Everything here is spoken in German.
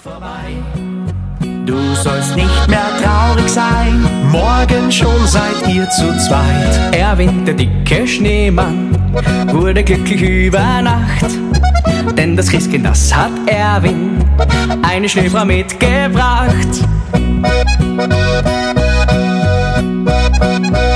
vorbei. Du sollst nicht mehr traurig sein, morgen schon seid ihr zu zweit. Erwin, der dicke Schneemann, wurde glücklich über Nacht. Denn das Christkind, das hat Erwin eine Schneefrau mitgebracht.